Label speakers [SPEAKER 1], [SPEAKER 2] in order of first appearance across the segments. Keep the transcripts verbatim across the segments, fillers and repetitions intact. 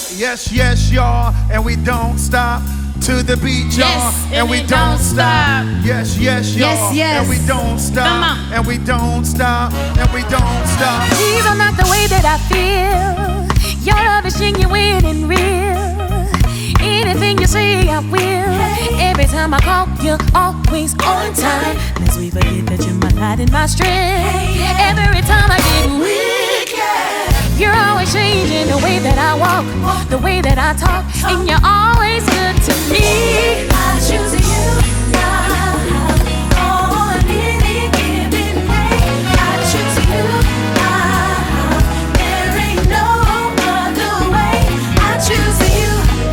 [SPEAKER 1] Yes, yes, y'all, and we don't stop to the beat, y'all,
[SPEAKER 2] yes, and,
[SPEAKER 1] and we,
[SPEAKER 2] we
[SPEAKER 1] don't,
[SPEAKER 2] don't stop.
[SPEAKER 1] stop. Yes, yes, y'all,
[SPEAKER 2] yes, yes.
[SPEAKER 1] and we don't stop, and we don't stop, and we don't stop.
[SPEAKER 3] These are not the way that I feel. Your love is genuine and real. Anything you say, I will. Every time I call, you're always on time. Lest we forget that you're my light and my strength. Every time I get weak, you're always changing the way that I walk, the way that I talk, and you're always good to me. I choose you now, on any given day. I choose you now. There ain't no other way. I choose you.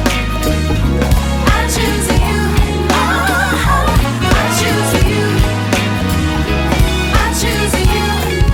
[SPEAKER 3] I choose you. Oh, I choose you. I choose you.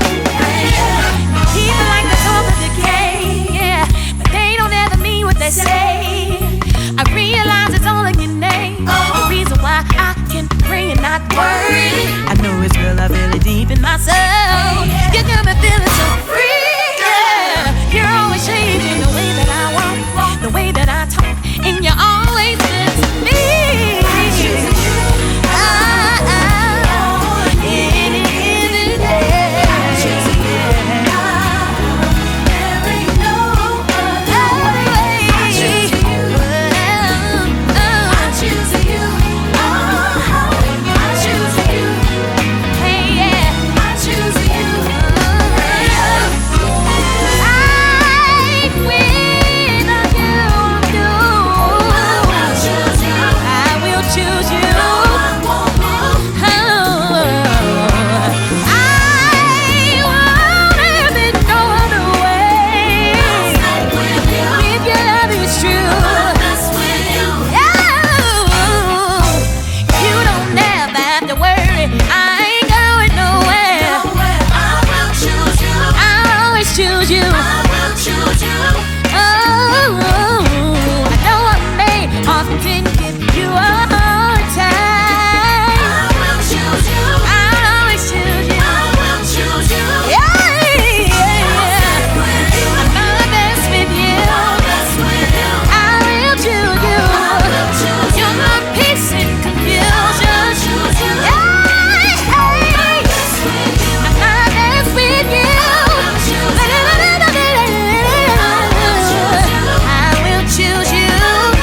[SPEAKER 3] People like the talk of decay, yeah, but they don't ever mean what they say. I realize it's all in your name. The reason why I can pray and not worry. I know it's real, I feel it deep in my soul. You got me feeling so free, yeah. You're always changing the way that I walk, the way that I talk, and you're always good to me. I choose you. I, I, any given day. I choose you. There ain't no other way. I choose you. I choose you. Oh, I choose you. Hey, yeah. I choose you. I win on you. I will choose you. I will choose you. I won't move. I won't have it no other way. If your love is true, oh, you don't never have to worry. I ain't going nowhere. I will choose you. I'll always choose you. I will choose you. Oh, I know I may often give you a hard time. I will choose you. I'll always choose you. I will choose you. Yeah, yeah. I'm my best with you. I will choose you. You're my peace in confusion. Yeah, hey. I'm my best with you. I will choose you.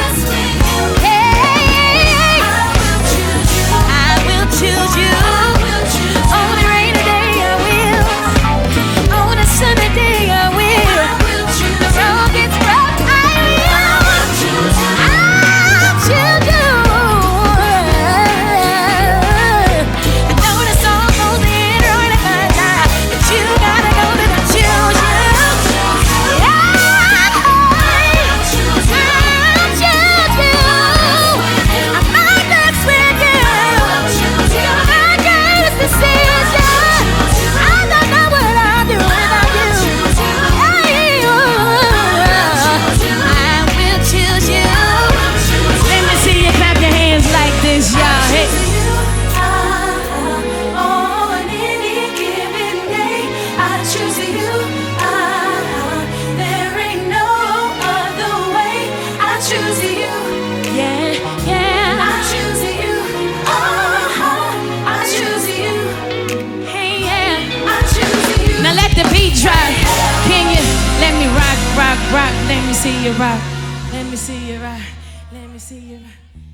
[SPEAKER 3] Hey, I will choose you. On a rainy day, I will. On a sunny day, I will. The road gets rough, I will. I'll choose you. I know this song goes in right if I die, but you gotta know that I choose you. Yeah, I'll choose you. I'm my best with you. You're my greatest decision. I don't know what I'll do without you. Hey, I will choose you.
[SPEAKER 2] Let me see you clap your hands like this, y'all. Hey.
[SPEAKER 3] On any given day, I choose you. There ain't no other way. I choose you. Yeah, yeah. I choose you. Oh, I choose you. Hey, yeah. I choose you.
[SPEAKER 2] Now let the beat drop. Can you let me rock, rock, rock? Let me see you rock. Let me see you rock. Let me see you rock.